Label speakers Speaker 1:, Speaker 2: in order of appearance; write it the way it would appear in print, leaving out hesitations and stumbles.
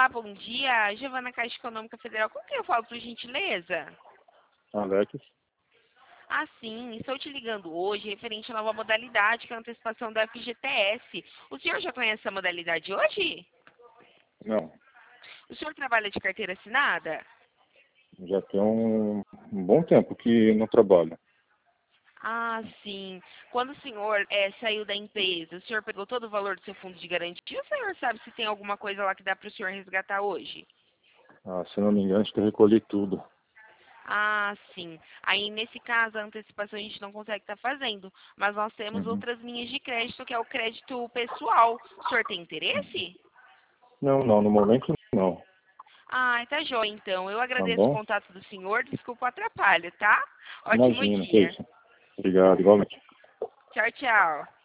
Speaker 1: Olá, bom dia. Giovana Caixa Econômica Federal. Com quem eu falo, por gentileza?
Speaker 2: Alex?
Speaker 1: Ah, sim. Estou te ligando hoje referente à nova modalidade, que é a antecipação da FGTS. O senhor já conhece a modalidade hoje?
Speaker 2: Não,
Speaker 1: O senhor trabalha de carteira assinada?
Speaker 2: já tem um bom tempo que não trabalho.
Speaker 1: Ah, sim. Quando o senhor saiu da empresa, o senhor pegou todo o valor do seu fundo de garantia? O senhor sabe se tem alguma coisa lá que dá para o senhor resgatar hoje?
Speaker 2: Ah, se não me engano, acho que eu recolhi tudo.
Speaker 1: Ah, sim. Aí, nesse caso, a antecipação a gente não consegue estar fazendo, mas nós temos
Speaker 2: Uhum.
Speaker 1: outras linhas de crédito, que é o crédito pessoal. O senhor tem interesse?
Speaker 2: Não, no momento não.
Speaker 1: Ah, tá jóia, então. Eu
Speaker 2: Tá
Speaker 1: agradeço o
Speaker 2: bom?
Speaker 1: contato do senhor, desculpa o atrapalho, tá? Ótimo
Speaker 2: Imagina, que
Speaker 1: dia.
Speaker 2: isso. Obrigado, igualmente.
Speaker 1: Tchau, tchau.